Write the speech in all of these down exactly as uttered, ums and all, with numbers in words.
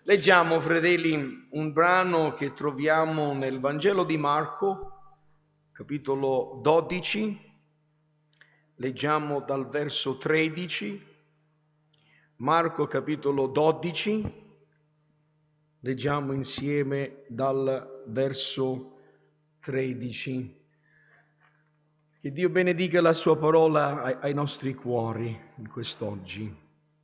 Leggiamo, fratelli, un brano che troviamo nel Vangelo di Marco, capitolo dodici. Leggiamo dal verso tredici. Marco, capitolo dodici. Leggiamo insieme dal verso tredici. Che Dio benedica la sua parola ai, ai nostri cuori in quest'oggi.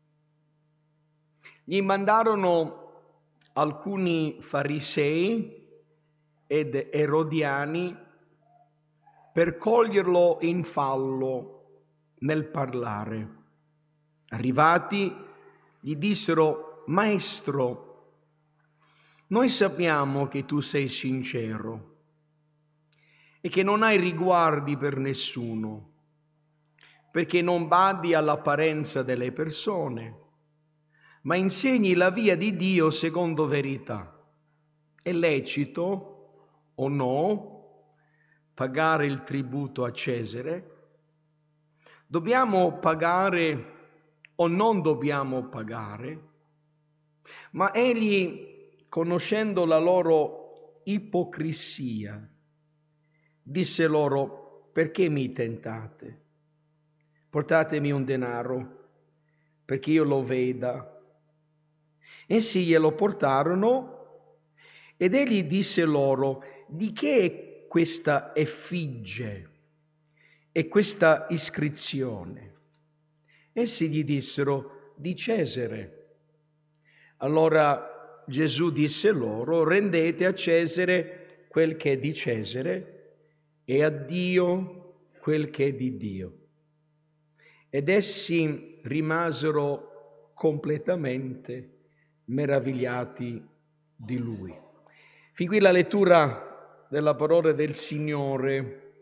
Gli mandarono alcuni farisei ed erodiani per coglierlo in fallo nel parlare. Arrivati, gli dissero: Maestro, noi sappiamo che tu sei sincero e che non hai riguardi per nessuno, perché non badi all'apparenza delle persone, ma insegni la via di Dio secondo verità. È lecito o no pagare il tributo a Cesare? Dobbiamo pagare o non dobbiamo pagare? Ma egli, conoscendo la loro ipocrisia, disse loro: perché mi tentate? Portatemi un denaro perché io lo veda. Essi glielo portarono ed egli disse loro: di che è questa effigie e questa iscrizione? Essi gli dissero: di Cesare. Allora Gesù disse loro: rendete a Cesare quel che è di Cesare e a Dio quel che è di Dio. Ed essi rimasero completamente meravigliati di lui. Fin qui la lettura della parola del Signore.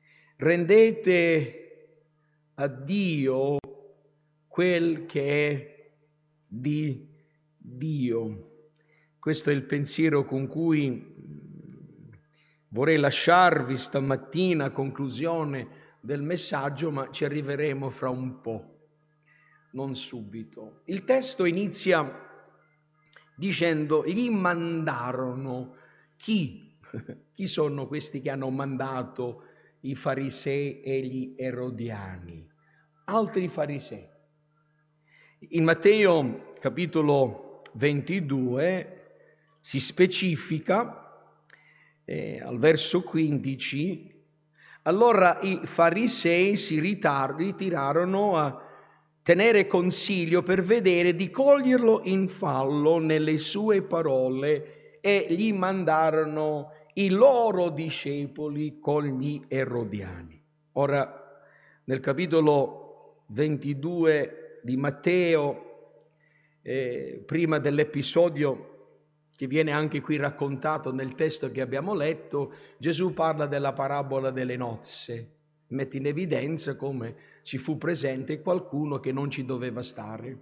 Rendete a Dio quel che è di Dio. Questo è il pensiero con cui vorrei lasciarvi stamattina a conclusione del messaggio, ma ci arriveremo fra un po', non subito. Il testo inizia dicendo: gli mandarono. Chi? Chi sono questi che hanno mandato i farisei e gli erodiani? Altri farisei. In Matteo capitolo ventidue si specifica eh, al verso quindici: allora i farisei si ritar- ritirarono a tenere consiglio per vedere di coglierlo in fallo nelle sue parole, e gli mandarono i loro discepoli con gli erodiani. Ora, nel capitolo ventidue di Matteo, eh, prima dell'episodio che viene anche qui raccontato nel testo che abbiamo letto, Gesù parla della parabola delle nozze, mette in evidenza come ci fu presente qualcuno che non ci doveva stare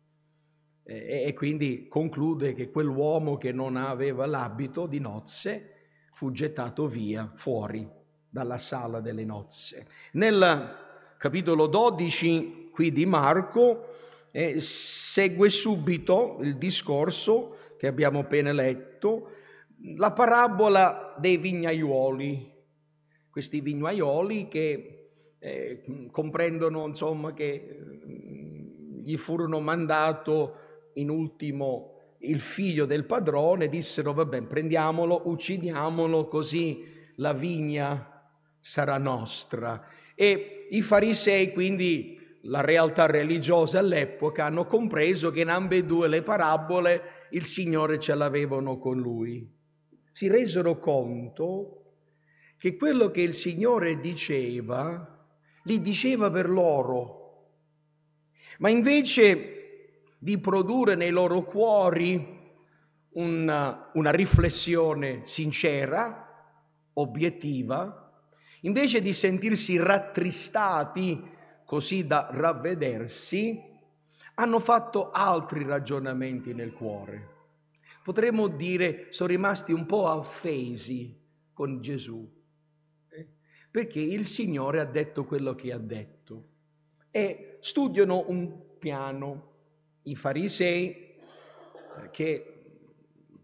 e, e quindi conclude che quell'uomo che non aveva l'abito di nozze fu gettato via fuori dalla sala delle nozze. Nel capitolo dodici qui di Marco eh, segue subito il discorso che abbiamo appena letto, la parabola dei vignaioli, questi vignaioli che eh, comprendono insomma che eh, gli furono mandato in ultimo il figlio del padrone, dissero: vabbè, prendiamolo, uccidiamolo, così la vigna sarà nostra. E i farisei, quindi la realtà religiosa all'epoca, hanno compreso che in ambedue le parabole il Signore ce l'avevano con lui. Si resero conto che quello che il Signore diceva, li diceva per loro, ma invece di produrre nei loro cuori una, una riflessione sincera, obiettiva, invece di sentirsi rattristati così da ravvedersi, hanno fatto altri ragionamenti nel cuore. Potremmo dire sono rimasti un po' offesi con Gesù, eh? perché il Signore ha detto quello che ha detto e studiano un piano. I farisei che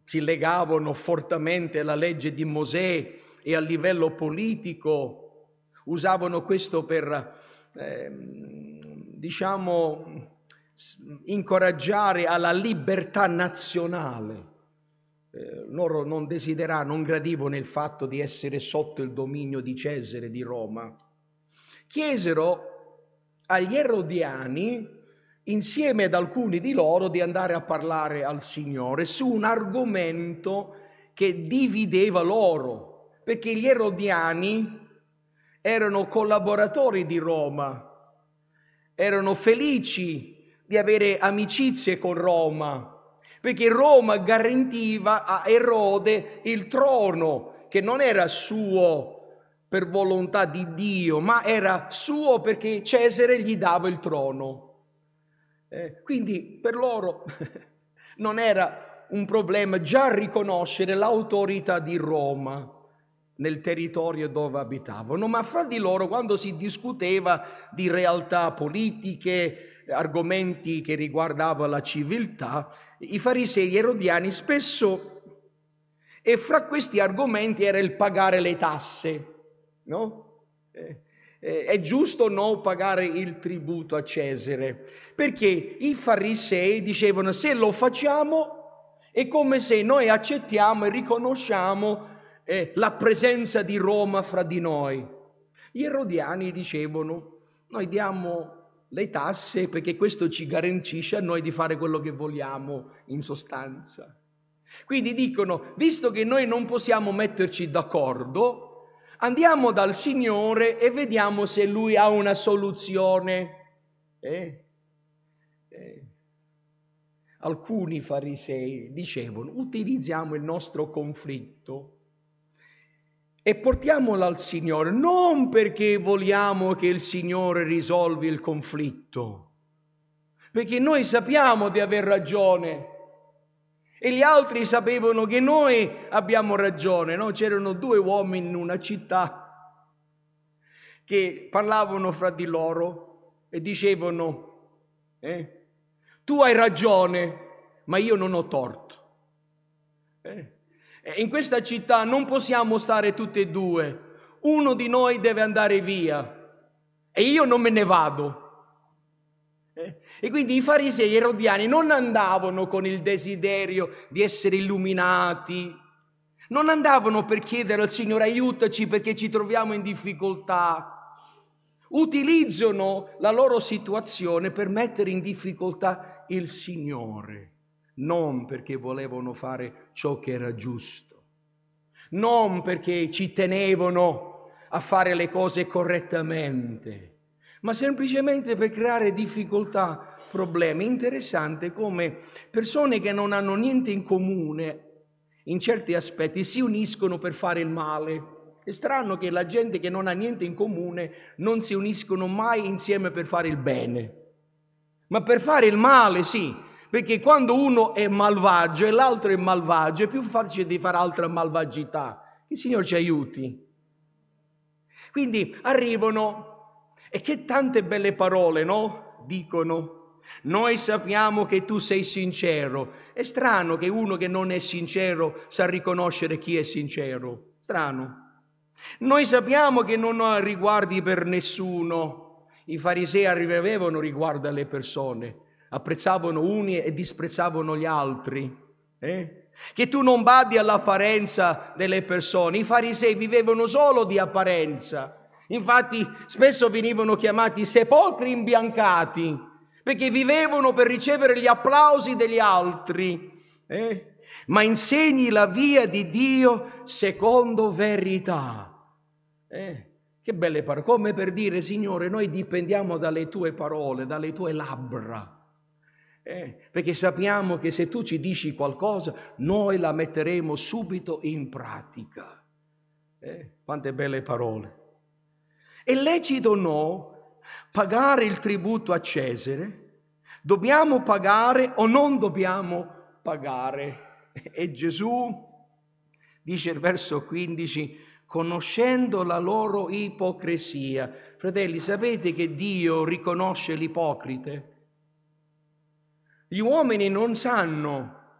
si legavano fortemente alla legge di Mosè e a livello politico, usavano questo per, eh, diciamo, incoraggiare alla libertà nazionale. Eh, loro non desideravano, non gradivano il fatto di essere sotto il dominio di Cesare di Roma. Chiesero agli erodiani, insieme ad alcuni di loro, di andare a parlare al Signore su un argomento che divideva loro, perché gli erodiani erano collaboratori di Roma, erano felici di avere amicizie con Roma, perché Roma garantiva a Erode il trono, che non era suo per volontà di Dio, ma era suo perché Cesare gli dava il trono. Eh, quindi per loro non era un problema già riconoscere l'autorità di Roma nel territorio dove abitavano, ma fra di loro, quando si discuteva di realtà politiche, argomenti che riguardavano la civiltà, i farisei e gli erodiani spesso, e fra questi argomenti era il pagare le tasse, no? Eh, eh, è giusto o no pagare il tributo a Cesare? Perché i farisei dicevano: se lo facciamo è come se noi accettiamo e riconosciamo eh, la presenza di Roma fra di noi. Gli erodiani dicevano: noi diamo le tasse perché questo ci garantisce a noi di fare quello che vogliamo, in sostanza. Quindi dicono: visto che noi non possiamo metterci d'accordo, andiamo dal Signore e vediamo se Lui ha una soluzione. Eh? Eh. Alcuni farisei dicevano: utilizziamo il nostro conflitto e portiamolo al Signore, non perché vogliamo che il Signore risolvi il conflitto, perché noi sappiamo di aver ragione e gli altri sapevano che noi abbiamo ragione, no? C'erano due uomini in una città che parlavano fra di loro e dicevano: eh, tu hai ragione, ma io non ho torto. Eh? In questa città non possiamo stare tutti e due, uno di noi deve andare via e io non me ne vado. Eh? E quindi i farisei erodiani non andavano con il desiderio di essere illuminati, non andavano per chiedere al Signore: aiutaci perché ci troviamo in difficoltà. Utilizzano la loro situazione per mettere in difficoltà il Signore, non perché volevano fare ciò che era giusto, non perché ci tenevano a fare le cose correttamente, ma semplicemente per creare difficoltà, problemi. Interessante come persone che non hanno niente in comune in certi aspetti si uniscono per fare il male. È strano che la gente che non ha niente in comune non si uniscono mai insieme per fare il bene, ma per fare il male, sì, perché quando uno è malvagio e l'altro è malvagio è più facile di fare altra malvagità. Che il Signore ci aiuti. Quindi arrivano e che tante belle parole, no? Dicono: noi sappiamo che tu sei sincero. È strano che uno che non è sincero sa riconoscere chi è sincero. Strano. Noi sappiamo che non ho riguardi per nessuno. I farisei avevano riguardo alle persone, apprezzavano uni e disprezzavano gli altri. Eh? Che tu non badi all'apparenza delle persone. I farisei vivevano solo di apparenza. Infatti spesso venivano chiamati sepolcri imbiancati, perché vivevano per ricevere gli applausi degli altri. Eh? Ma insegni la via di Dio secondo verità. Eh, che belle parole, come per dire: Signore, noi dipendiamo dalle tue parole, dalle tue labbra, eh, perché sappiamo che se tu ci dici qualcosa, noi la metteremo subito in pratica. Eh, quante belle parole. È lecito o no pagare il tributo a Cesare? Dobbiamo pagare o non dobbiamo pagare? E Gesù dice il verso quindici: conoscendo la loro ipocrisia. Fratelli, sapete che Dio riconosce l'ipocrite? Gli uomini non sanno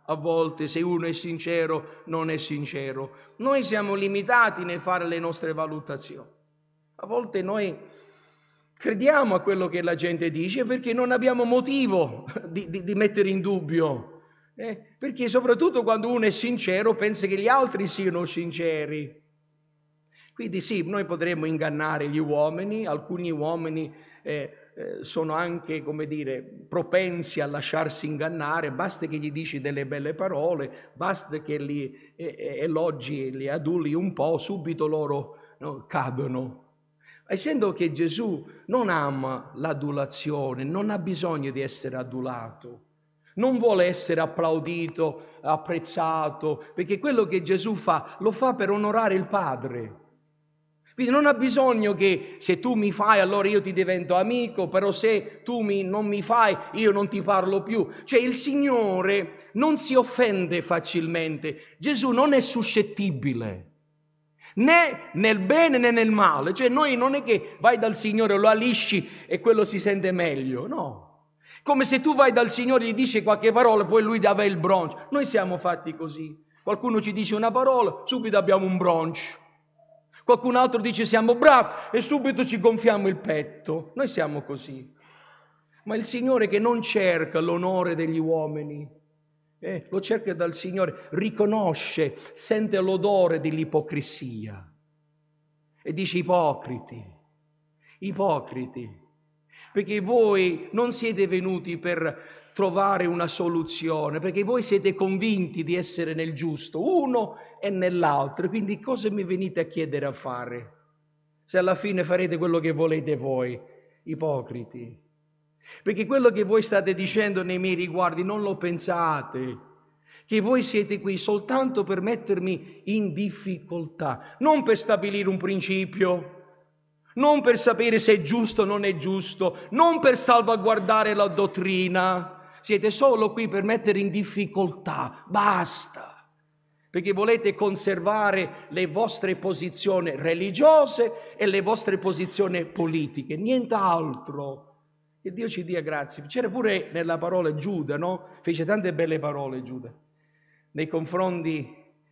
a volte se uno è sincero, non è sincero. Noi siamo limitati nel fare le nostre valutazioni. A volte noi crediamo a quello che la gente dice perché non abbiamo motivo di, di, di mettere in dubbio. Eh? Perché soprattutto quando uno è sincero pensa che gli altri siano sinceri. Quindi sì, noi potremmo ingannare gli uomini, alcuni uomini eh, eh, sono anche, come dire, propensi a lasciarsi ingannare, basta che gli dici delle belle parole, basta che li eh, elogi, li aduli un po', subito loro no, cadono. Essendo che Gesù non ama l'adulazione, non ha bisogno di essere adulato, non vuole essere applaudito, apprezzato, perché quello che Gesù fa, lo fa per onorare il Padre. Quindi non ha bisogno che se tu mi fai allora io ti divento amico, però se tu mi, non mi fai io non ti parlo più. Cioè il Signore non si offende facilmente, Gesù non è suscettibile. Né nel bene né nel male, cioè noi non è che vai dal Signore, lo alisci e quello si sente meglio, no. Come se tu vai dal Signore e gli dici qualche parola, poi lui ti aveva il broncio. Noi siamo fatti così. Qualcuno ci dice una parola, subito abbiamo un broncio. Qualcun altro dice siamo bravi e subito ci gonfiamo il petto. Noi siamo così. Ma il Signore che non cerca l'onore degli uomini, Eh, lo cerca dal Signore, riconosce, sente l'odore dell'ipocrisia e dice ipocriti, ipocriti, perché voi non siete venuti per trovare una soluzione, perché voi siete convinti di essere nel giusto, uno e nell'altro, quindi cosa mi venite a chiedere a fare? Se alla fine farete quello che volete voi, ipocriti. Perché quello che voi state dicendo nei miei riguardi non lo pensate, che voi siete qui soltanto per mettermi in difficoltà, non per stabilire un principio, non per sapere se è giusto o non è giusto, non per salvaguardare la dottrina, siete solo qui per mettere in difficoltà, basta, perché volete conservare le vostre posizioni religiose e le vostre posizioni politiche, nient'altro. Che Dio ci dia grazie. C'era pure nella parola Giuda, no? Fece tante belle parole Giuda nei confronti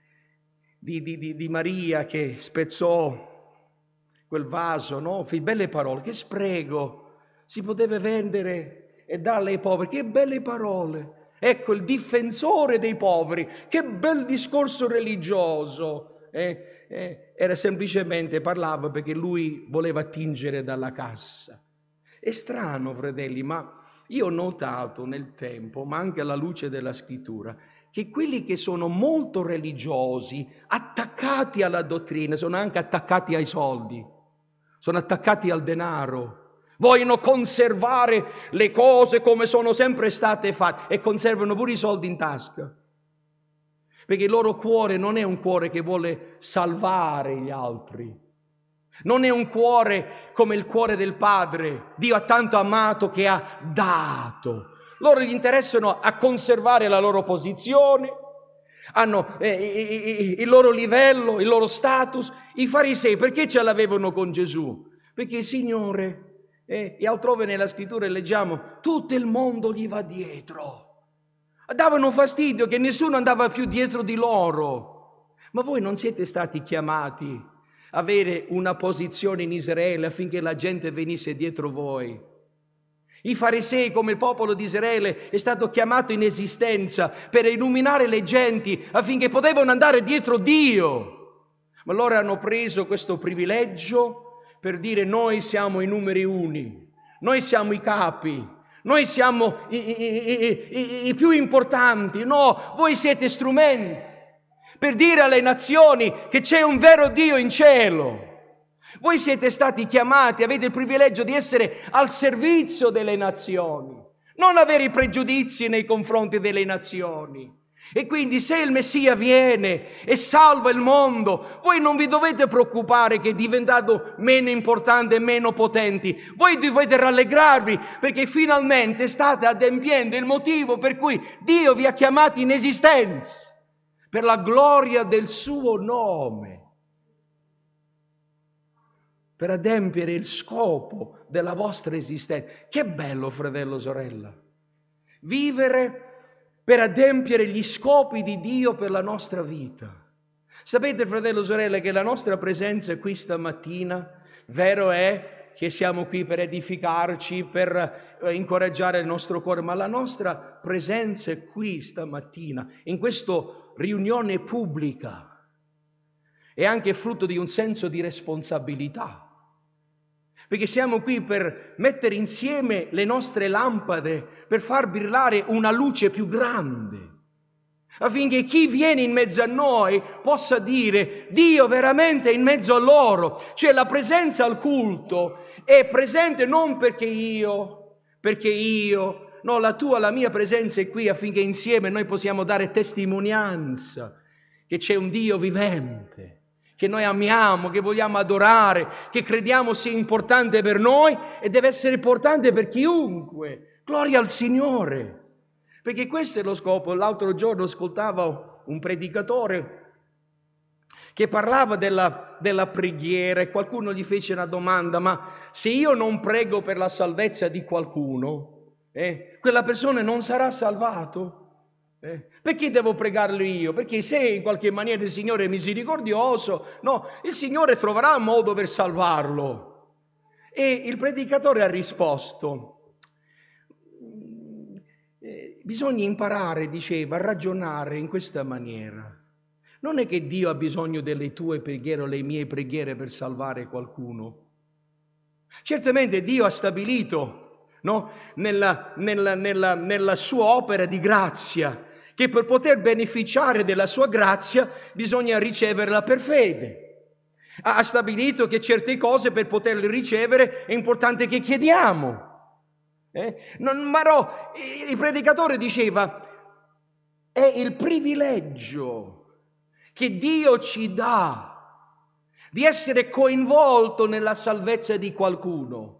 di, di, di, di Maria che spezzò quel vaso, no? Fece belle parole. Che spreco, si poteva vendere e darle ai poveri. Che belle parole. Ecco il difensore dei poveri. Che bel discorso religioso. Eh, eh, era semplicemente, parlava perché lui voleva attingere dalla cassa. È strano, fratelli, ma io ho notato nel tempo, ma anche alla luce della scrittura, che quelli che sono molto religiosi, attaccati alla dottrina, sono anche attaccati ai soldi, sono attaccati al denaro, vogliono conservare le cose come sono sempre state fatte e conservano pure i soldi in tasca, perché il loro cuore non è un cuore che vuole salvare gli altri. Non è un cuore come il cuore del Padre. Dio ha tanto amato che ha dato. Loro gli interessano a conservare la loro posizione, hanno eh, il loro livello, il loro status. I farisei perché ce l'avevano con Gesù? Perché il Signore, eh, e altrove nella scrittura leggiamo, tutto il mondo gli va dietro. Davano fastidio che nessuno andava più dietro di loro. Ma voi non siete stati chiamati avere una posizione in Israele affinché la gente venisse dietro voi. I farisei, come il popolo di Israele, è stato chiamato in esistenza per illuminare le genti affinché potevano andare dietro Dio. Ma loro hanno preso questo privilegio per dire noi siamo i numeri uni, noi siamo i capi, noi siamo i, i, i, i, i più importanti. No, voi siete strumenti per dire alle nazioni che c'è un vero Dio in cielo. Voi siete stati chiamati, avete il privilegio di essere al servizio delle nazioni, non avere i pregiudizi nei confronti delle nazioni. E quindi se il Messia viene e salva il mondo, voi non vi dovete preoccupare che è diventato meno importante e meno potenti. Voi dovete rallegrarvi perché finalmente state adempiendo il motivo per cui Dio vi ha chiamati in esistenza, per la gloria del suo nome, per adempiere il scopo della vostra esistenza. Che bello, fratello, sorella, vivere per adempiere gli scopi di Dio per la nostra vita. Sapete, fratello e sorelle, che la nostra presenza qui stamattina, vero è che siamo qui per edificarci, per eh, incoraggiare il nostro cuore, ma la nostra presenza qui stamattina, in questa riunione pubblica, è anche frutto di un senso di responsabilità. Perché siamo qui per mettere insieme le nostre lampade, per far brillare una luce più grande, affinché chi viene in mezzo a noi possa dire: Dio veramente è in mezzo a loro. Cioè la presenza al culto è presente non perché io, perché io, no, la tua, la mia presenza è qui affinché insieme noi possiamo dare testimonianza che c'è un Dio vivente, che noi amiamo, che vogliamo adorare, che crediamo sia importante per noi e deve essere importante per chiunque. Gloria al Signore, perché questo è lo scopo. L'altro giorno ascoltavo un predicatore che parlava della, della preghiera e qualcuno gli fece una domanda: ma se io non prego per la salvezza di qualcuno, eh, quella persona non sarà salvato? Eh, perché devo pregarlo io? Perché se in qualche maniera il Signore è misericordioso, no, il Signore troverà un modo per salvarlo. E il predicatore ha risposto: eh, bisogna imparare, diceva, a ragionare in questa maniera. Non è che Dio ha bisogno delle tue preghiere o le mie preghiere per salvare qualcuno. Certamente Dio ha stabilito, no, nella, nella, nella, nella sua opera di grazia, che per poter beneficiare della sua grazia bisogna riceverla per fede. Ha stabilito che certe cose per poterle ricevere è importante che chiediamo. Eh? Non, ma no, il predicatore diceva: è il privilegio che Dio ci dà di essere coinvolto nella salvezza di qualcuno.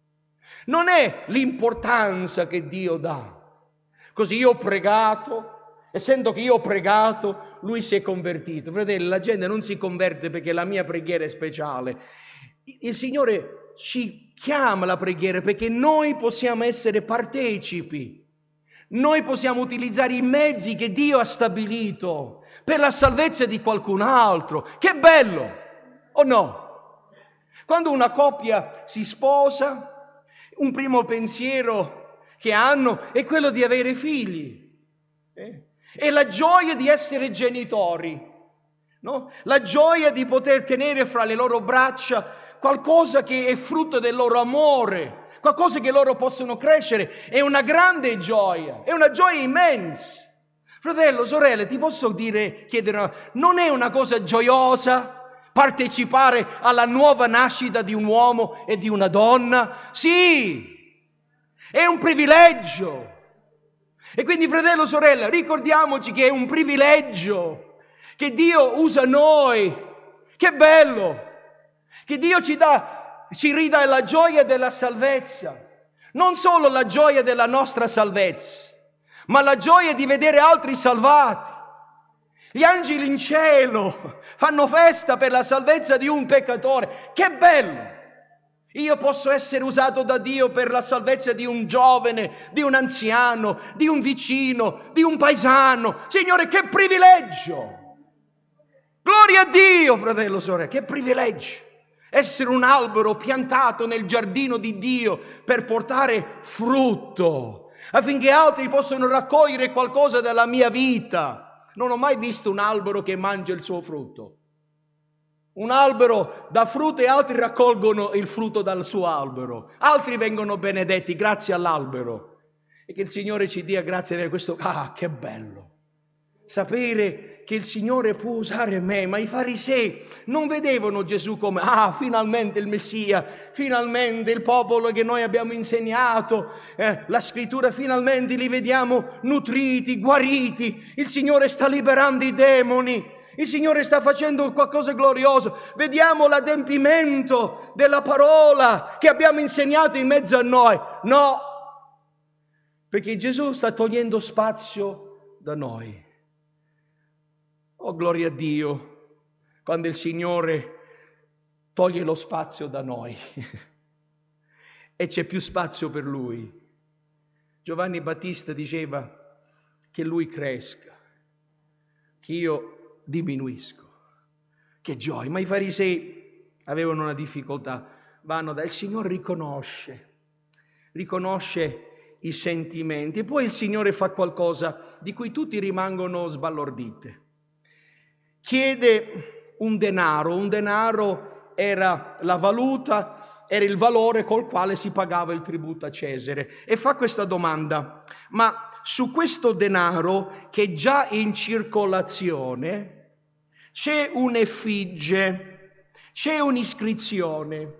Non è l'importanza che Dio dà. Così io ho pregato, essendo che io ho pregato, lui si è convertito. Fratelli, la gente non si converte perché la mia preghiera è speciale. Il Signore ci chiama alla preghiera perché noi possiamo essere partecipi. Noi possiamo utilizzare i mezzi che Dio ha stabilito per la salvezza di qualcun altro. Che bello, o no? Quando una coppia si sposa, un primo pensiero che hanno è quello di avere figli. Eh? È la gioia di essere genitori, no? La gioia di poter tenere fra le loro braccia qualcosa che è frutto del loro amore, qualcosa che loro possono crescere. È una grande gioia, è una gioia immensa. Fratello, sorelle, ti posso dire, chiedere, non è una cosa gioiosa partecipare alla nuova nascita di un uomo e di una donna? Sì, è un privilegio. E quindi, fratello, sorella, ricordiamoci che è un privilegio che Dio usa noi. Che bello! Che Dio ci dà, ci ridà la gioia della salvezza. Non solo la gioia della nostra salvezza, ma la gioia di vedere altri salvati. Gli angeli in cielo fanno festa per la salvezza di un peccatore. Che bello! Io posso essere usato da Dio per la salvezza di un giovane, di un anziano, di un vicino, di un paesano. Signore, che privilegio! Gloria a Dio, fratello, sorella, che privilegio! Essere un albero piantato nel giardino di Dio per portare frutto, affinché altri possano raccogliere qualcosa dalla mia vita. Non ho mai visto un albero che mangia il suo frutto. Un albero dà frutto e altri raccolgono il frutto dal suo albero. Altri vengono benedetti grazie all'albero. E che il Signore ci dia grazie per questo. Ah, che bello! Sapere che il Signore può usare me. Ma i farisei non vedevano Gesù come, ah, finalmente il Messia, finalmente il popolo che noi abbiamo insegnato, eh, la scrittura, finalmente li vediamo nutriti, guariti. Il Signore sta liberando i demoni. Il Signore sta facendo qualcosa di glorioso. Vediamo l'adempimento della parola che abbiamo insegnato in mezzo a noi. No, perché Gesù sta togliendo spazio da noi. Oh, gloria a Dio, quando il Signore toglie lo spazio da noi e c'è più spazio per Lui. Giovanni Battista diceva: che lui cresca, che io diminuisco. Che gioia! Ma i farisei avevano una difficoltà, vanno da il Signore riconosce, riconosce i sentimenti e poi il Signore fa qualcosa di cui tutti rimangono sbalorditi. Chiede un denaro, un denaro era la valuta, era il valore col quale si pagava il tributo a Cesare e fa questa domanda: ma su questo denaro che è già in circolazione c'è un'effigie, c'è un'iscrizione.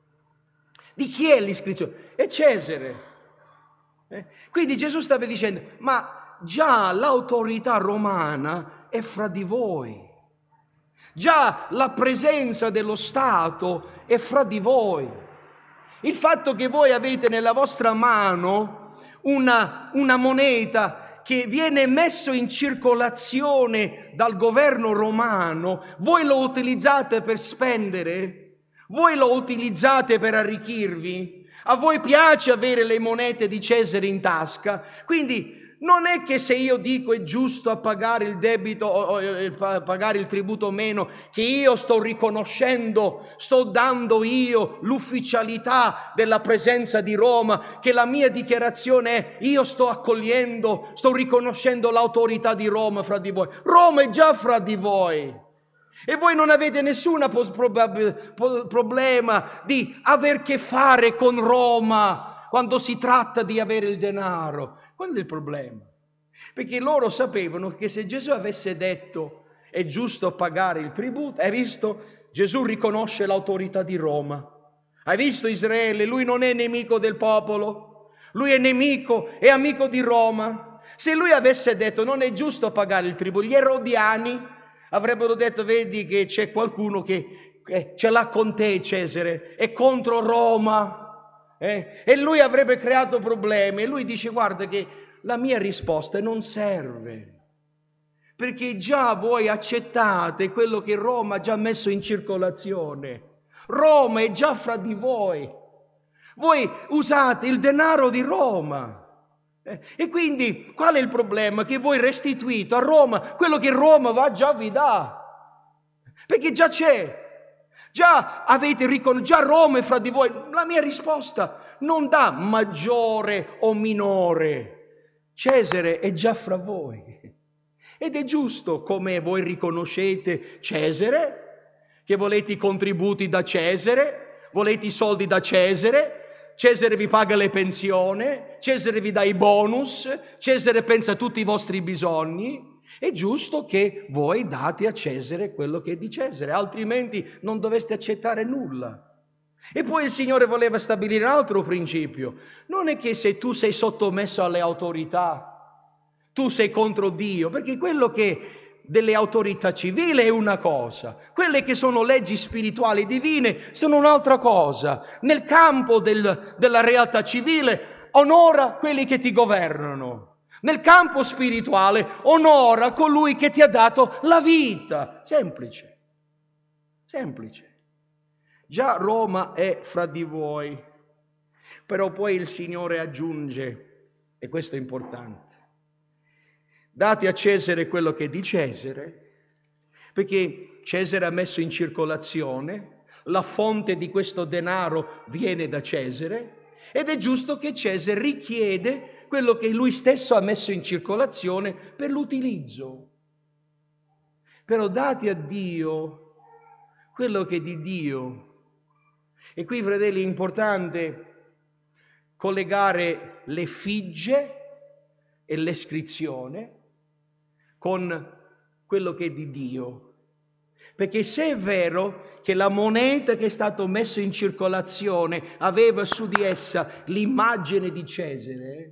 Di chi è l'iscrizione? È Cesare. Eh? Quindi Gesù stava dicendo: ma già l'autorità romana è fra di voi. Già la presenza dello Stato è fra di voi. Il fatto che voi avete nella vostra mano una, una moneta che viene messo in circolazione dal governo romano, voi lo utilizzate per spendere? Voi lo utilizzate per arricchirvi? A voi piace avere le monete di Cesare in tasca? Quindi non è che se io dico è giusto a pagare il debito o pagare il tributo o meno, che io sto riconoscendo, sto dando io l'ufficialità della presenza di Roma, che la mia dichiarazione è: io sto accogliendo, sto riconoscendo l'autorità di Roma fra di voi. Roma è già fra di voi. E voi non avete nessun problema di aver che fare con Roma quando si tratta di avere il denaro. Qual è il problema? Perché loro sapevano che se Gesù avesse detto è giusto pagare il tributo, hai visto? Gesù riconosce l'autorità di Roma. Hai visto Israele? Lui non è nemico del popolo, lui è nemico, è amico di Roma. Se lui avesse detto non è giusto pagare il tributo, gli erodiani avrebbero detto: vedi che c'è qualcuno che eh, ce l'ha con te, Cesare, è contro Roma. Eh? E lui avrebbe creato problemi. E lui dice: guarda che la mia risposta non serve, perché già voi accettate quello che Roma ha già messo in circolazione. Roma è già fra di voi. Voi usate il denaro di Roma. Eh? E quindi qual è il problema? Che voi restituite a Roma quello che Roma va già vi dà, perché già c'è. Già avete riconosciuto, già Roma è fra di voi. La mia risposta non dà maggiore o minore. Cesare è già fra voi. Ed è giusto come voi riconoscete Cesare, che volete i contributi da Cesare, volete i soldi da Cesare, Cesare vi paga le pensioni, Cesare vi dà i bonus, Cesare pensa a tutti i vostri bisogni. È giusto che voi date a Cesare quello che è di Cesare, altrimenti non dovreste accettare nulla. E poi il Signore voleva stabilire un altro principio. Non è che se tu sei sottomesso alle autorità, tu sei contro Dio, perché quello che delle autorità civili è una cosa, quelle che sono leggi spirituali divine sono un'altra cosa. Nel campo del, della realtà civile onora quelli che ti governano. Nel campo spirituale onora colui che ti ha dato la vita. Semplice, semplice. Già Roma è fra di voi, però poi il Signore aggiunge, e questo è importante: date a Cesare quello che è di Cesare, perché Cesare ha messo in circolazione, la fonte di questo denaro viene da Cesare, ed è giusto che Cesare richiede quello che lui stesso ha messo in circolazione per l'utilizzo. Però date a Dio quello che è di Dio. E qui, fratelli, è importante collegare l'effigie e l'iscrizione con quello che è di Dio. Perché se è vero che la moneta che è stata messa in circolazione aveva su di essa l'immagine di Cesare,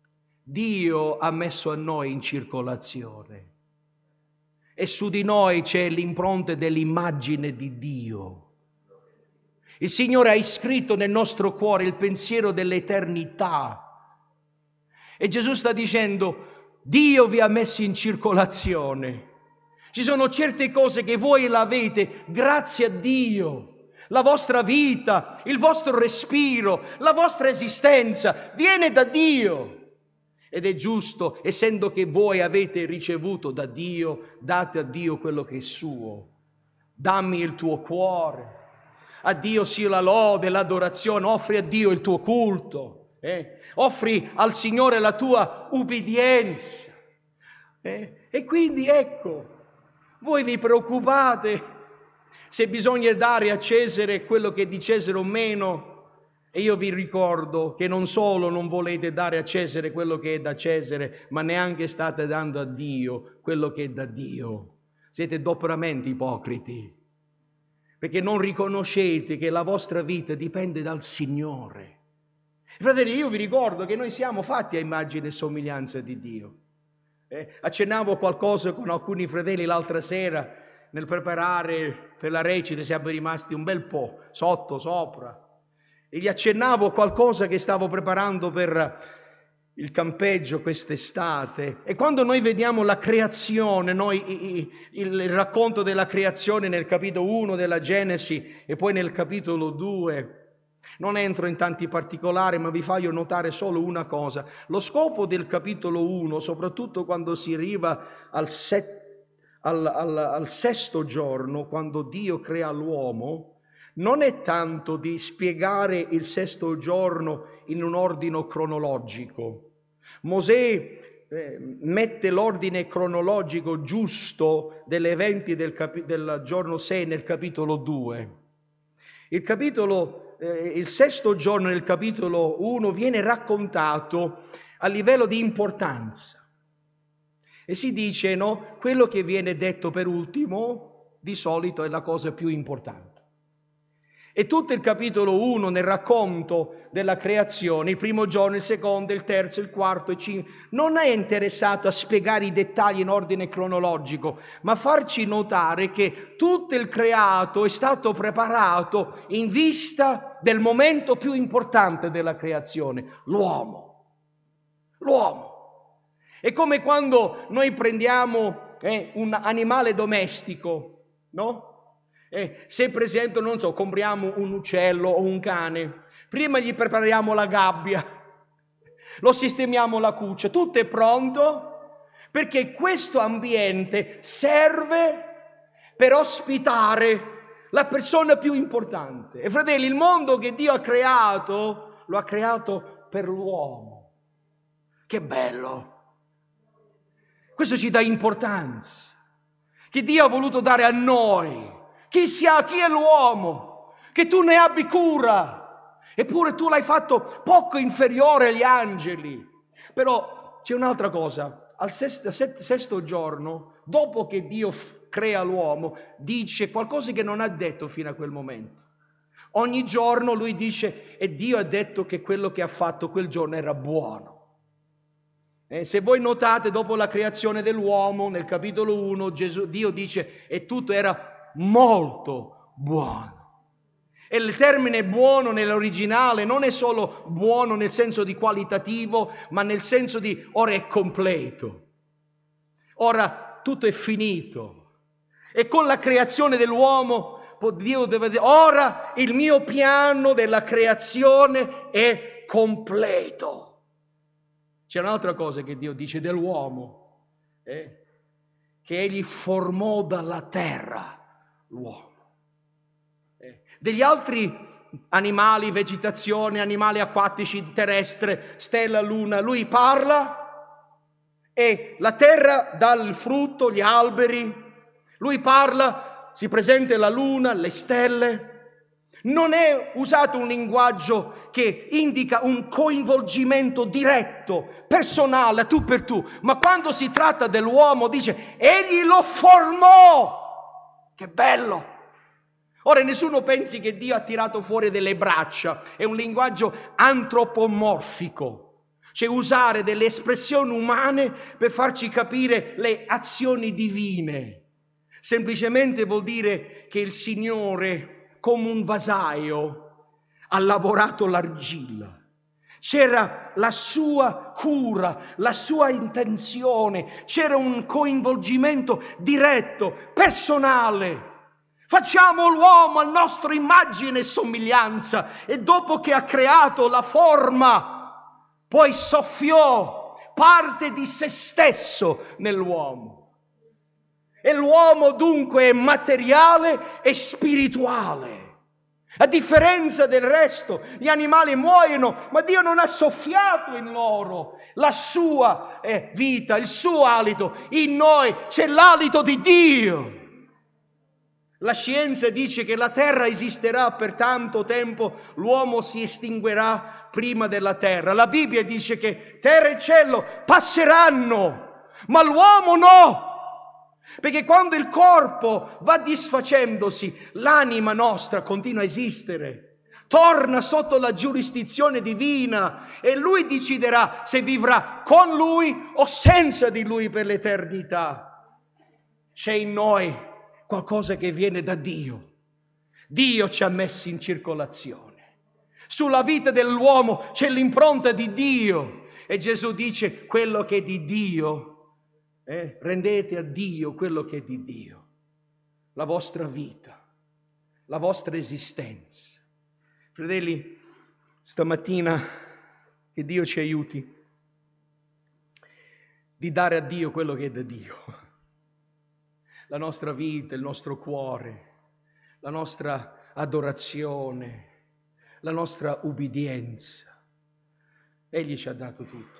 Dio ha messo a noi in circolazione e su di noi c'è l'impronta dell'immagine di Dio. Il Signore ha iscritto nel nostro cuore il pensiero dell'eternità e Gesù sta dicendo: Dio vi ha messo in circolazione. Ci sono certe cose che voi l'avete grazie a Dio. La vostra vita, il vostro respiro, la vostra esistenza viene da Dio. Ed è giusto, essendo che voi avete ricevuto da Dio, date a Dio quello che è suo. Dammi il tuo cuore. A Dio sia la lode, l'adorazione. Offri a Dio il tuo culto. Eh? Offri al Signore la tua ubbidienza. Eh? E quindi ecco, voi vi preoccupate se bisogna dare a Cesare quello che è di Cesare o meno. E io vi ricordo che non solo non volete dare a Cesare quello che è da Cesare, ma neanche state dando a Dio quello che è da Dio. Siete doppiamente ipocriti, perché non riconoscete che la vostra vita dipende dal Signore. Fratelli, io vi ricordo che noi siamo fatti a immagine e somiglianza di Dio. Eh, accennavo qualcosa con alcuni fratelli l'altra sera, nel preparare per la recita siamo rimasti un bel po' sotto, sopra. E gli accennavo qualcosa che stavo preparando per il campeggio quest'estate. E quando noi vediamo la creazione, noi, il racconto della creazione nel capitolo uno della Genesi e poi nel capitolo due, non entro in tanti particolari, ma vi faccio notare solo una cosa. Lo scopo del capitolo uno, soprattutto quando si arriva al, set, al, al, al sesto giorno, quando Dio crea l'uomo, non è tanto di spiegare il sesto giorno in un ordine cronologico. Mosè eh, mette l'ordine cronologico giusto degli eventi del, capi- del giorno sei nel capitolo due. Il capitolo, eh, il sesto giorno nel capitolo uno viene raccontato a livello di importanza. E si dice, no, quello che viene detto per ultimo di solito è la cosa più importante. E tutto il capitolo uno nel racconto della creazione, il primo giorno, il secondo, il terzo, il quarto, il cinque, non è interessato a spiegare i dettagli in ordine cronologico, ma farci notare che tutto il creato è stato preparato in vista del momento più importante della creazione, l'uomo. L'uomo. È come quando noi prendiamo eh, un animale domestico, no? Eh, se per esempio, non so, compriamo un uccello o un cane, prima gli prepariamo la gabbia, lo sistemiamo la cuccia, tutto è pronto, perché questo ambiente serve per ospitare la persona più importante. E fratelli, il mondo che Dio ha creato, lo ha creato per l'uomo. Che bello! Questo ci dà importanza, che Dio ha voluto dare a noi. Chi sia, chi è l'uomo? Che tu ne abbi cura. Eppure tu l'hai fatto poco inferiore agli angeli. Però c'è un'altra cosa. Al sesto, sesto giorno, dopo che Dio f- crea l'uomo, dice qualcosa che non ha detto fino a quel momento. Ogni giorno lui dice, e Dio ha detto che quello che ha fatto quel giorno era buono. Eh, se voi notate, dopo la creazione dell'uomo, nel capitolo uno, Gesù, Dio dice, e tutto era molto buono. E il termine buono nell'originale non è solo buono nel senso di qualitativo, ma nel senso di ora è completo. Ora tutto è finito. E con la creazione dell'uomo Dio deve dire, ora il mio piano della creazione è completo. C'è un'altra cosa che Dio dice dell'uomo, eh? Che egli formò dalla terra l'uomo. Eh, degli altri animali, vegetazione, animali acquatici, terrestre, stella, luna, lui parla e la terra dà il frutto, gli alberi, lui parla, si presenta la luna, le stelle. Non è usato un linguaggio che indica un coinvolgimento diretto, personale, tu per tu, ma quando si tratta dell'uomo dice, egli lo formò. Che bello! Ora nessuno pensi che Dio ha tirato fuori delle braccia, è un linguaggio antropomorfico, cioè usare delle espressioni umane per farci capire le azioni divine. Semplicemente vuol dire che il Signore, come un vasaio, ha lavorato l'argilla. C'era la sua cura, la sua intenzione, c'era un coinvolgimento diretto, personale. Facciamo l'uomo a nostra immagine e somiglianza, e dopo che ha creato la forma, poi soffiò parte di se stesso nell'uomo. E l'uomo dunque è materiale e spirituale. A differenza del resto, gli animali muoiono, ma Dio non ha soffiato in loro la sua eh, vita, il suo alito. In noi c'è l'alito di Dio. La scienza dice che la terra esisterà per tanto tempo, l'uomo si estinguerà prima della terra. La Bibbia dice che terra e cielo passeranno, ma l'uomo no. Perché quando il corpo va disfacendosi, l'anima nostra continua a esistere, torna sotto la giurisdizione divina e Lui deciderà se vivrà con Lui o senza di Lui per l'eternità. C'è in noi qualcosa che viene da Dio. Dio ci ha messi in circolazione. Sulla vita dell'uomo c'è l'impronta di Dio e Gesù dice: quello che è di Dio, Eh, rendete a Dio quello che è di Dio, la vostra vita, la vostra esistenza. Fratelli, stamattina che Dio ci aiuti di dare a Dio quello che è da Dio, la nostra vita, il nostro cuore, la nostra adorazione, la nostra ubbidienza. Egli ci ha dato tutto.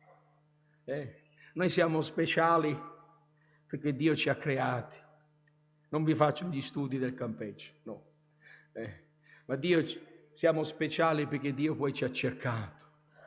Eh. Noi siamo speciali perché Dio ci ha creati. Non vi faccio gli studi del campeggio, no. Eh, ma Dio, siamo speciali perché Dio poi ci ha cercato.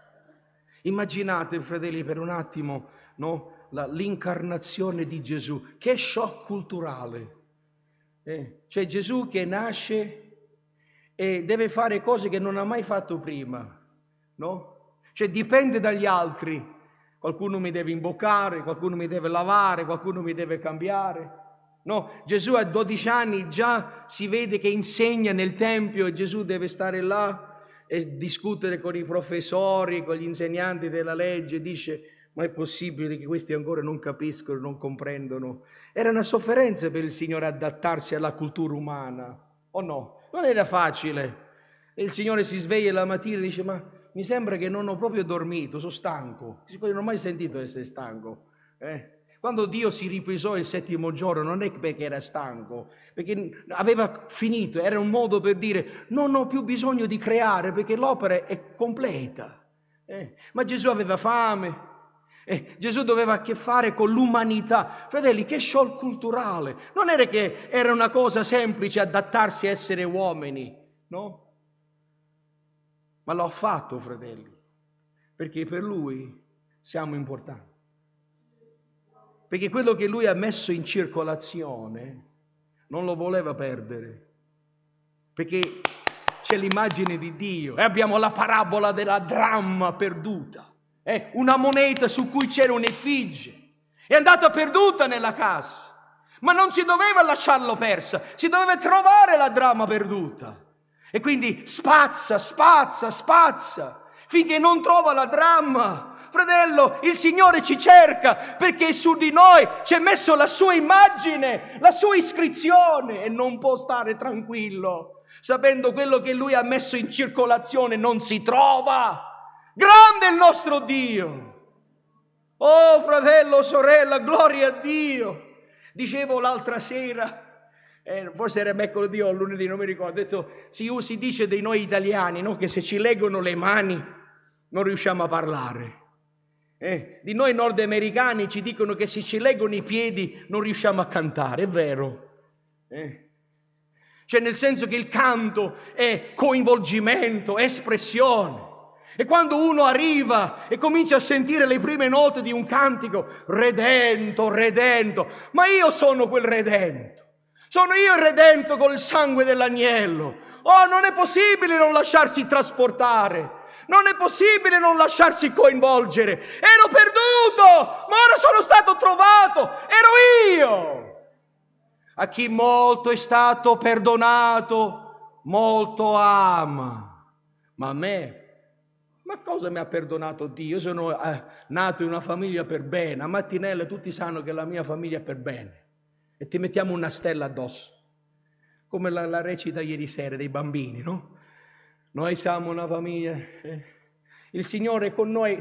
Immaginate, fratelli, per un attimo, no, la, l'incarnazione di Gesù. Che shock culturale. Eh, cioè Gesù che nasce e deve fare cose che non ha mai fatto prima, no? Cioè dipende dagli altri. Qualcuno mi deve imboccare, qualcuno mi deve lavare, qualcuno mi deve cambiare. No, Gesù a dodici anni già si vede che insegna nel Tempio e Gesù deve stare là e discutere con i professori, con gli insegnanti della legge. Dice: ma è possibile che questi ancora non capiscono, non comprendono? Era una sofferenza per il Signore adattarsi alla cultura umana, o no? Non era facile. E il Signore si sveglia la mattina e dice: ma mi sembra che non ho proprio dormito, sono stanco. Non ho mai sentito essere stanco. Eh? Quando Dio si riposò il settimo giorno non è perché era stanco, perché aveva finito, era un modo per dire: non ho più bisogno di creare perché l'opera è completa. Eh? Ma Gesù aveva fame, eh? Gesù doveva a che fare con l'umanità. Fratelli, che shock culturale! Non era che era una cosa semplice adattarsi a essere uomini, no? Ma l'ho fatto, fratelli, perché per Lui siamo importanti. Perché quello che Lui ha messo in circolazione non lo voleva perdere. Perché c'è l'immagine di Dio. E abbiamo la parabola della dramma perduta. Eh? Una moneta su cui c'era un'effigie. È andata perduta nella casa. Ma non si doveva lasciarlo persa. Si doveva trovare la dramma perduta. E quindi spazza, spazza, spazza, finché non trova la dramma. Fratello, il Signore ci cerca perché su di noi ci ha messo la sua immagine, la sua iscrizione e non può stare tranquillo, sapendo quello che Lui ha messo in circolazione non si trova. Grande è il nostro Dio. Oh fratello, sorella, gloria a Dio. Dicevo l'altra sera, Eh, forse era mercoledì o lunedì, non mi ricordo, ho detto, si, si dice dei noi italiani, no? Che se ci leggono le mani non riusciamo a parlare. Eh, di noi nordamericani ci dicono che se ci leggono i piedi non riusciamo a cantare, è vero. Eh. Cioè nel senso che il canto è coinvolgimento, è espressione. E quando uno arriva e comincia a sentire le prime note di un cantico, redento, redento, ma io sono quel redento. Sono io il redento col sangue dell'agnello. Oh, non è possibile non lasciarsi trasportare. Non è possibile non lasciarsi coinvolgere. Ero perduto, ma ora sono stato trovato. Ero io. A chi molto è stato perdonato, molto ama. Ma a me, ma cosa mi ha perdonato Dio? Io sono eh, nato in una famiglia per bene. A mattinelle tutti sanno che la mia famiglia è per bene. E ti mettiamo una stella addosso, come la, la recita ieri sera dei bambini, no? Noi siamo una famiglia, eh. Il Signore è con noi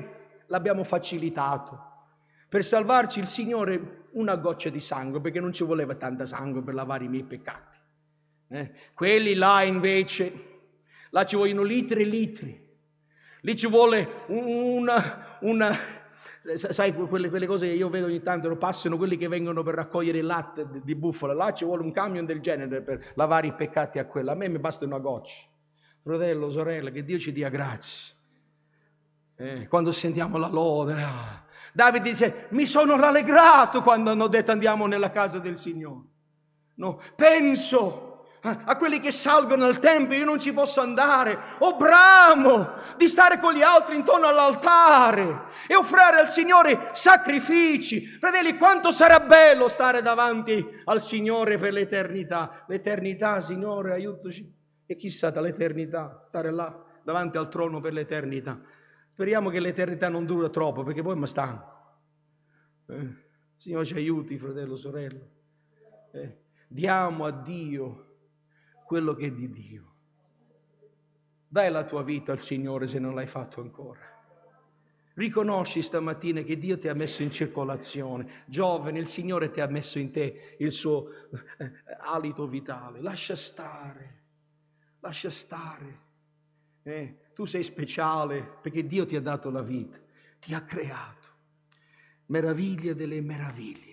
l'abbiamo facilitato. Per salvarci il Signore una goccia di sangue, perché non ci voleva tanta sangue per lavare i miei peccati. Eh? Quelli là invece, là ci vogliono litri e litri. Lì ci vuole una... una sai, quelle, quelle cose che io vedo ogni tanto, passano quelli che vengono per raccogliere il latte di bufala. Là ci vuole un camion del genere per lavare i peccati a quella. A me mi basta una goccia. Fratello, sorella, che Dio ci dia grazie. Eh, quando sentiamo la lode... Ah. Davide dice, mi sono rallegrato quando hanno detto andiamo nella casa del Signore. No, penso a, a quelli che salgono al tempio, io non ci posso andare. Ho bramo di stare con gli altri intorno all'altare e offrire al Signore sacrifici. Fratelli, quanto sarà bello stare davanti al Signore per l'eternità. L'eternità, Signore, aiutaci. E chissà dall'eternità, stare là davanti al trono per l'eternità. Speriamo che l'eternità non dura troppo, perché poi mi stanco. Eh, Signore ci aiuti, fratello, sorella. Eh, diamo a Dio quello che è di Dio. Dai la tua vita al Signore se non l'hai fatto ancora. Riconosci stamattina che Dio ti ha messo in circolazione. Giovane, il Signore ti ha messo in te il suo eh, alito vitale. Lascia stare, lascia stare. Eh, tu sei speciale perché Dio ti ha dato la vita, ti ha creato. Meraviglia delle meraviglie.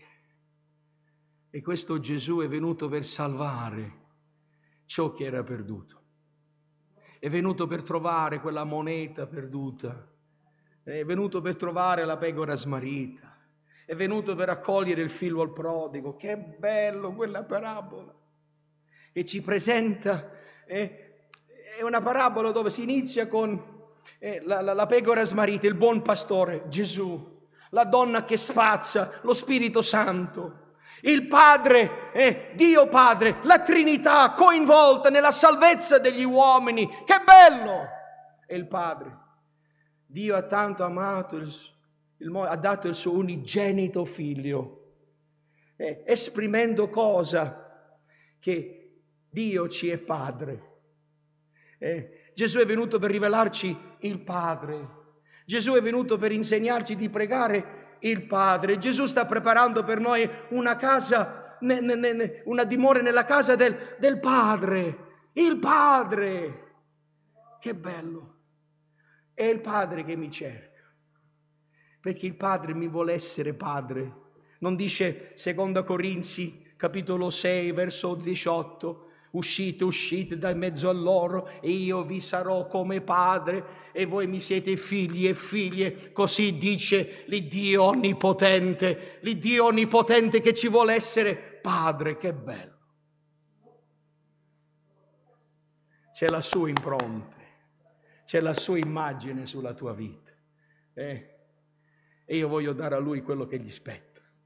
E questo Gesù è venuto per salvare ciò che era perduto. È venuto per trovare quella moneta perduta. È venuto per trovare la pecora smarrita. È venuto per accogliere il figlio al prodigo. Che bello quella parabola che ci presenta. Eh, È una parabola dove si inizia con eh, la, la, la pecora smarrita, il buon pastore, Gesù, la donna che spazza, lo Spirito Santo, il Padre, eh, Dio Padre, la Trinità coinvolta nella salvezza degli uomini. Che bello! E il Padre. Dio ha tanto amato, il, il, ha dato il suo unigenito figlio, eh, esprimendo cosa? Che Dio ci è Padre. Eh, Gesù è venuto per rivelarci il Padre. Gesù è venuto per insegnarci di pregare il Padre. Gesù sta preparando per noi una casa, ne, ne, ne, una dimora nella casa del, del Padre. Il Padre. Che bello. È il Padre che mi cerca. Perché il Padre mi vuole essere Padre. Non dice seconda Corinzi, capitolo sei, verso diciotto. Uscite, uscite da mezzo a loro e io vi sarò come padre e voi mi siete figli e figlie. Così dice l'Iddio onnipotente, l'Iddio onnipotente che ci vuole essere padre. Che bello. C'è la sua impronta, c'è la sua immagine sulla tua vita. Eh? E io voglio dare a lui quello che gli spetta.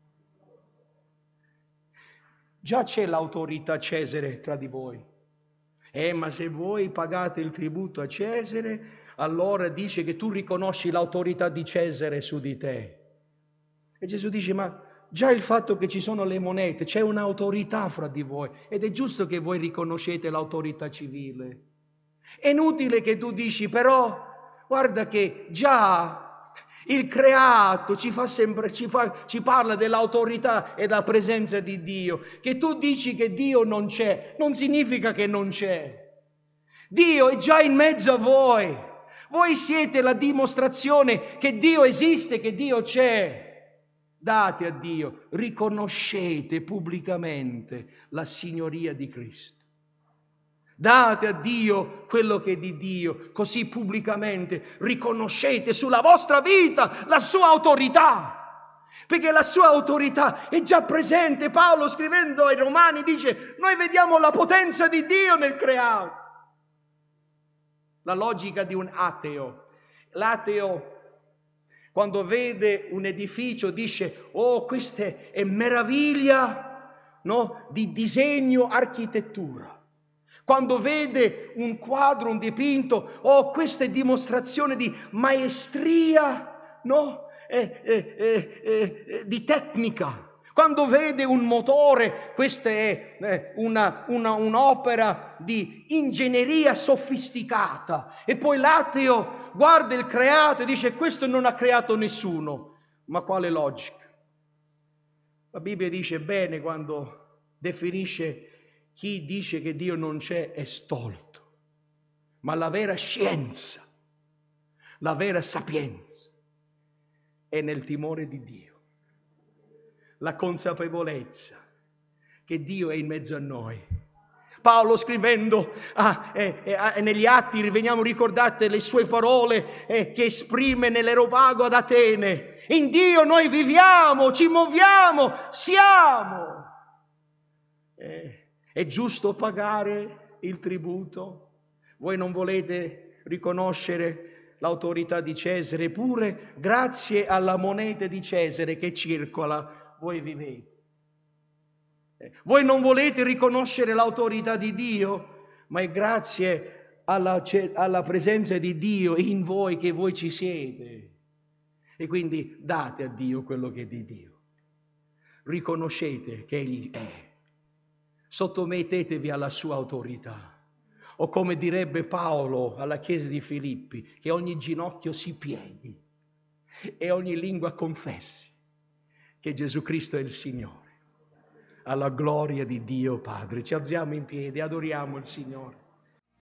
Già c'è l'autorità Cesare tra di voi. Eh, ma se voi pagate il tributo a Cesare, allora dice che tu riconosci l'autorità di Cesare su di te. E Gesù dice, ma già il fatto che ci sono le monete, c'è un'autorità fra di voi. Ed è giusto che voi riconoscete l'autorità civile. È inutile che tu dici, però, guarda che già... il creato ci fa sempre, ci, fa, ci parla dell'autorità e della presenza di Dio. Che tu dici che Dio non c'è, non significa che non c'è. Dio è già in mezzo a voi. Voi siete la dimostrazione che Dio esiste, che Dio c'è. Date a Dio, riconoscete pubblicamente la signoria di Cristo. Date a Dio quello che è di Dio, così pubblicamente riconoscete sulla vostra vita la sua autorità, perché la sua autorità è già presente. Paolo, scrivendo ai Romani, dice, noi vediamo la potenza di Dio nel creato. La logica di un ateo. L'ateo, quando vede un edificio, dice, oh, questa è meraviglia, no? Di disegno, architettura. Quando vede un quadro, un dipinto, oh, questa è dimostrazione di maestria, no? Eh, eh, eh, eh, di tecnica. Quando vede un motore, questa è eh, una, una, un'opera di ingegneria sofisticata. E poi l'ateo guarda il creato e dice: questo non ha creato nessuno. Ma quale logica? La Bibbia dice bene quando definisce chi dice che Dio non c'è è stolto. Ma la vera scienza, la vera sapienza è nel timore di Dio. La consapevolezza che Dio è in mezzo a noi. Paolo scrivendo ah, eh, eh, negli Atti, veniamo ricordate le sue parole eh, che esprime nell'Areopago ad Atene. In Dio noi viviamo, ci muoviamo, siamo. Eh, è giusto pagare il tributo? Voi non volete riconoscere l'autorità di Cesare, eppure grazie alla moneta di Cesare che circola voi vivete. Voi non volete riconoscere l'autorità di Dio, ma è grazie alla, alla presenza di Dio in voi che voi ci siete. E quindi date a Dio quello che è di Dio. Riconoscete che Egli è. Sottomettetevi alla sua autorità. O come direbbe Paolo alla chiesa di Filippi, che ogni ginocchio si pieghi e ogni lingua confessi che Gesù Cristo è il Signore, alla gloria di Dio Padre. Ci alziamo in piedi, adoriamo il Signore.